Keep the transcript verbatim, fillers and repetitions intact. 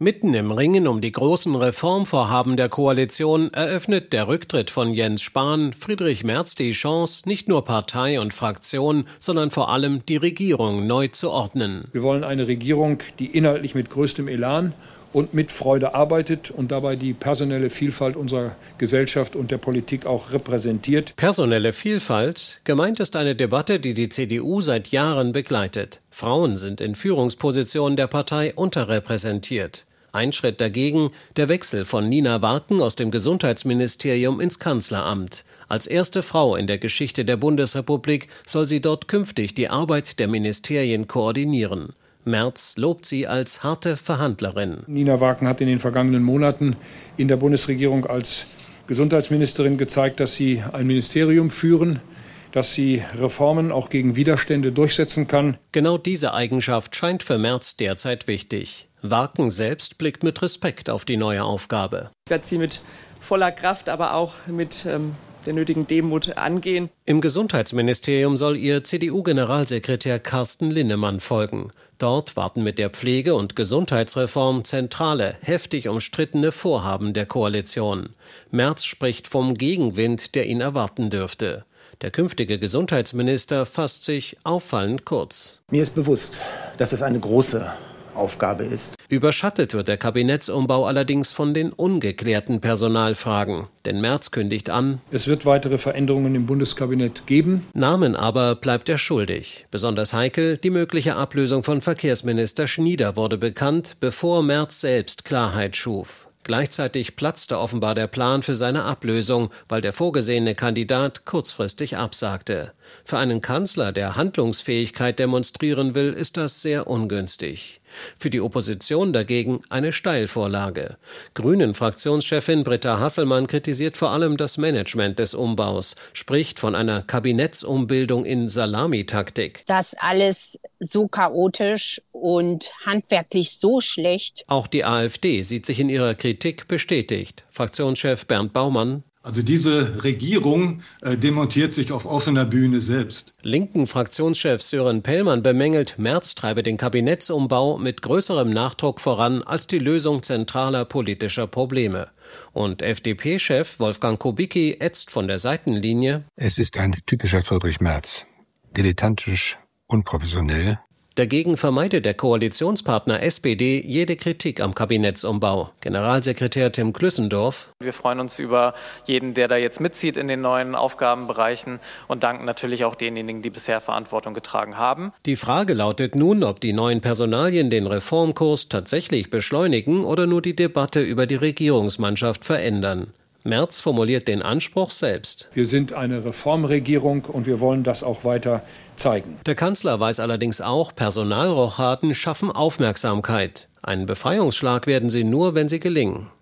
Mitten im Ringen um die großen Reformvorhaben der Koalition eröffnet der Rücktritt von Jens Spahn Friedrich Merz die Chance, nicht nur Partei und Fraktion, sondern vor allem die Regierung neu zu ordnen. Wir wollen eine Regierung, die inhaltlich mit größtem Elan und mit Freude arbeitet und dabei die personelle Vielfalt unserer Gesellschaft und der Politik auch repräsentiert. Personelle Vielfalt? Gemeint ist eine Debatte, die die C D U seit Jahren begleitet. Frauen sind in Führungspositionen der Partei unterrepräsentiert. Ein Schritt dagegen, der Wechsel von Nina Warken aus dem Gesundheitsministerium ins Kanzleramt. Als erste Frau in der Geschichte der Bundesrepublik soll sie dort künftig die Arbeit der Ministerien koordinieren. Merz lobt sie als harte Verhandlerin. Nina Warken hat in den vergangenen Monaten in der Bundesregierung als Gesundheitsministerin gezeigt, dass sie ein Ministerium führen, dass sie Reformen auch gegen Widerstände durchsetzen kann. Genau diese Eigenschaft scheint für Merz derzeit wichtig. Warken selbst blickt mit Respekt auf die neue Aufgabe. Ich werde sie mit voller Kraft, aber auch mit ähm, der nötigen Demut angehen. Im Gesundheitsministerium soll ihr C D U-Generalsekretär Carsten Linnemann folgen. Dort warten mit der Pflege- und Gesundheitsreform zentrale, heftig umstrittene Vorhaben der Koalition. Merz spricht vom Gegenwind, der ihn erwarten dürfte. Der künftige Gesundheitsminister fasst sich auffallend kurz. Mir ist bewusst, dass es eine große Aufgabe ist. Überschattet wird der Kabinettsumbau allerdings von den ungeklärten Personalfragen. Denn Merz kündigt an, es wird weitere Veränderungen im Bundeskabinett geben. Namen aber bleibt er schuldig. Besonders heikel, die mögliche Ablösung von Verkehrsminister Schnieder wurde bekannt, bevor Merz selbst Klarheit schuf. Gleichzeitig platzte offenbar der Plan für seine Ablösung, weil der vorgesehene Kandidat kurzfristig absagte. Für einen Kanzler, der Handlungsfähigkeit demonstrieren will, ist das sehr ungünstig. Für die Opposition dagegen eine Steilvorlage. Grünen-Fraktionschefin Britta Hasselmann kritisiert vor allem das Management des Umbaus, spricht von einer Kabinettsumbildung in Salamitaktik. Das alles so chaotisch und handwerklich so schlecht. Auch die AfD sieht sich in ihrer Kritik bestätigt. Fraktionschef Bernd Baumann: Also diese Regierung äh, demontiert sich auf offener Bühne selbst. Linken Fraktionschef Sören Pellmann bemängelt, Merz treibe den Kabinettsumbau mit größerem Nachdruck voran als die Lösung zentraler politischer Probleme. Und F D P-Chef Wolfgang Kubicki ätzt von der Seitenlinie: Es ist ein typischer Friedrich Merz. Dilettantisch, unprofessionell. Dagegen vermeidet der Koalitionspartner S P D jede Kritik am Kabinettsumbau. Generalsekretär Tim Klüssendorf: Wir freuen uns über jeden, der da jetzt mitzieht in den neuen Aufgabenbereichen und danken natürlich auch denjenigen, die bisher Verantwortung getragen haben. Die Frage lautet nun, ob die neuen Personalien den Reformkurs tatsächlich beschleunigen oder nur die Debatte über die Regierungsmannschaft verändern. Merz formuliert den Anspruch selbst. Wir sind eine Reformregierung und wir wollen das auch weiter zeigen. Der Kanzler weiß allerdings auch, Personalrochaden schaffen Aufmerksamkeit. Einen Befreiungsschlag werden sie nur, wenn sie gelingen.